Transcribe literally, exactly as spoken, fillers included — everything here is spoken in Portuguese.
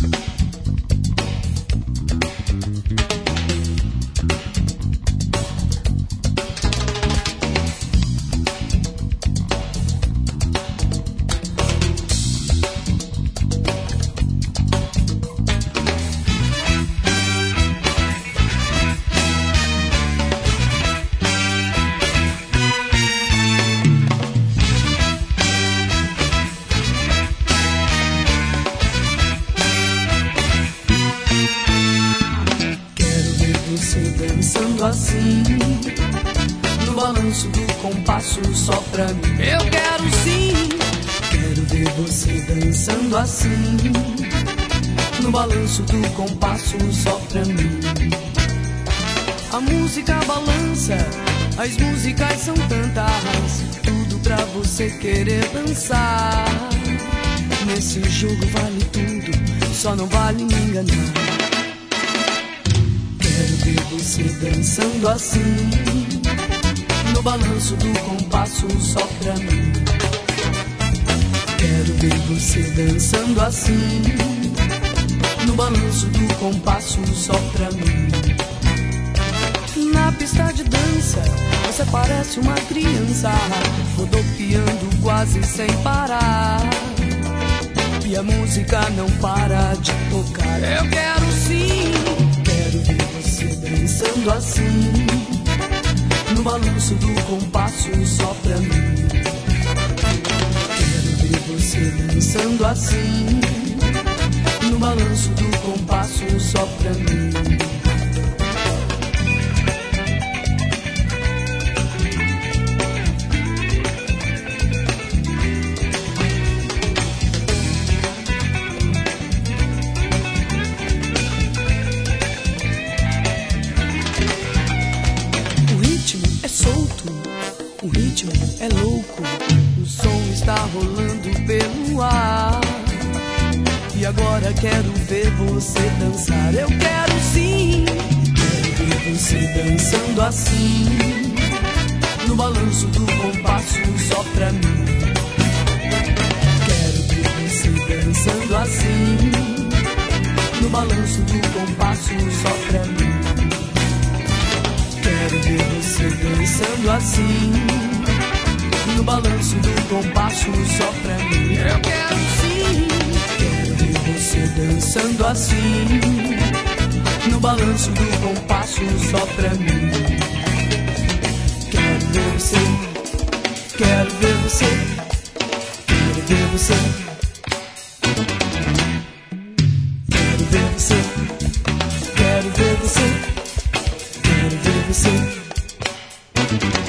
Dançando assim, no balanço do compasso só pra mim. Eu quero sim, quero ver você dançando assim, no balanço do compasso só pra mim. A música balança, as músicas são tantas, tudo pra você querer dançar. Nesse jogo vale tudo, só não vale me enganar. Quero ver você dançando assim, no balanço do compasso só pra mim. Quero ver você dançando assim, no balanço do compasso só pra mim. Na pista de dança, você parece uma criança, rodopiando quase sem parar. E a música não para de tocar. Eu quero sim, quero ver você dançando assim, no balanço do compasso só pra mim. Quero ver você dançando assim, no balanço do compasso só pra mim. O ritmo é louco, o som está rolando pelo ar. E agora quero ver você dançar. Eu quero sim, quero ver você dançando assim, no balanço do compasso só pra mim. Quero ver você dançando assim, no balanço do compasso só pra mim. Quero ver você dançando assim, no balanço do compasso só pra mim. Eu quero sim, quero ver você dançando assim, no balanço do compasso só pra mim. Quero ver você, quero ver você, quero ver você, quero ver você, quero ver você, quero ver você.